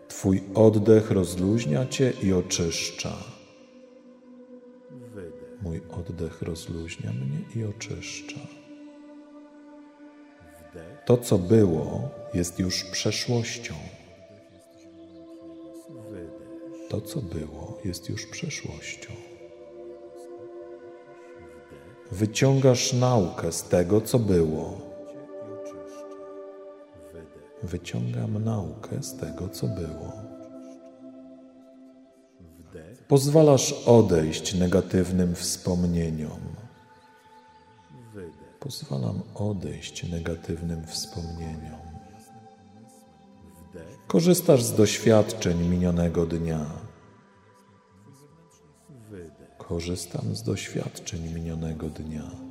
Twój oddech rozluźnia Cię i oczyszcza. Mój oddech rozluźnia mnie i oczyszcza. To, co było, jest już przeszłością. To, co było, jest już przeszłością. Wyciągasz naukę z tego, co było. Wyciągam naukę z tego, co było. Pozwalasz odejść negatywnym wspomnieniom. Pozwalam odejść negatywnym wspomnieniom. Korzystasz z doświadczeń minionego dnia. Korzystam z doświadczeń minionego dnia.